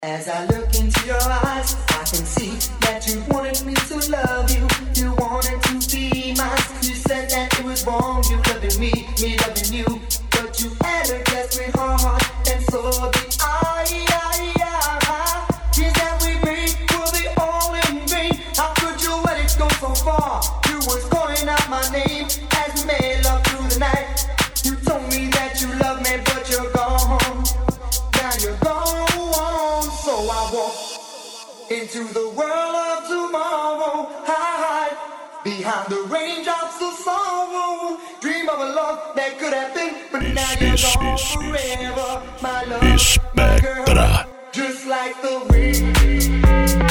As I look into your eyes, I can see that you wanted me to love you. You wanted to be mine. You said that it was wrong, you loving me loving you. But you had a desperate heart, and so did I. Dreams that we made were the all in vain. How could you let it go so far? You was calling out my name as we made love through the night. You told me that you love me, but you're gone. Now you're gone. So I walk into the world of tomorrow, hide behind the raindrops of sorrow. Dream of a love that could have been, but now you're gone forever. My love, my girl, just like the wind.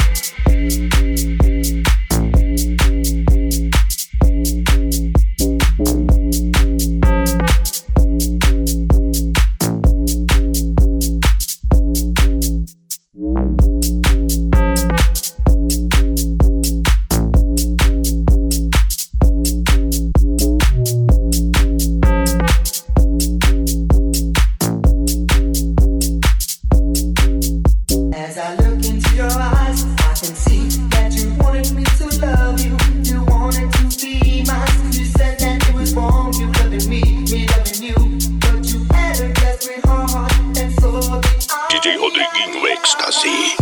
As I look into your eyes, I can see that you wanted me to love you. You wanted to be mine. You said that it was wrong, you loving me loving you. But you had a desperate heart, and so did I. DJ Rodriguinho Ecstasy.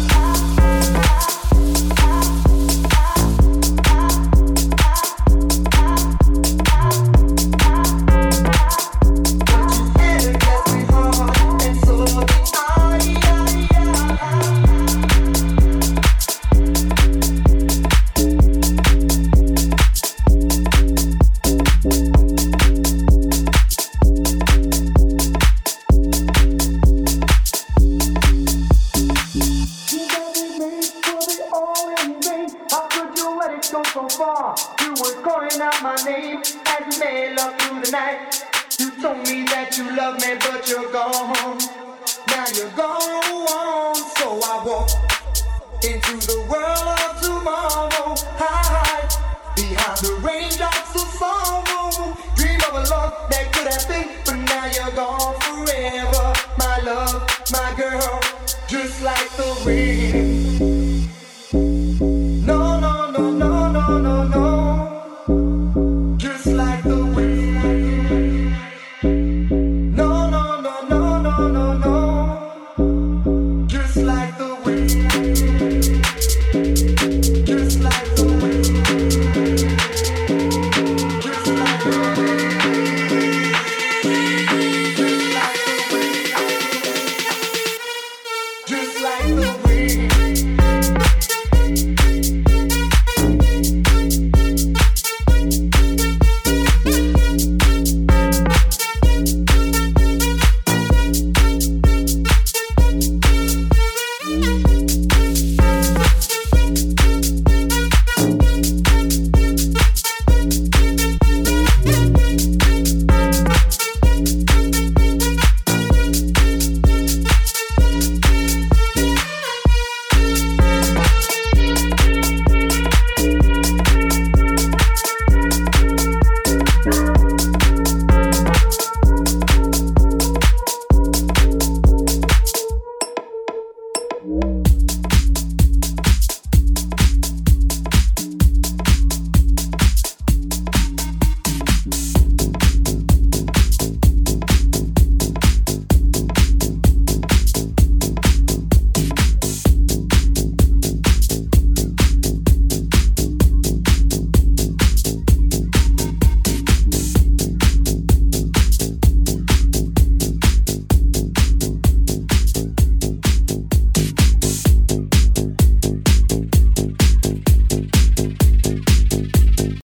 So far, you was calling out my name as we made love through the night. You told me that you love me, but you're gone. Now you're gone. So I walk into the world of tomorrow, hide behind the raindrops of sorrow. Dream of a love that could have been, but now you're gone forever. My love, my girl, just like the wind. No, no, no, no, no, no, no. Just like the wind. No, no, no, no, no, no, no. Just like the wind. Just like the wind. Just like the wind. Just like the wind. Just like the wind.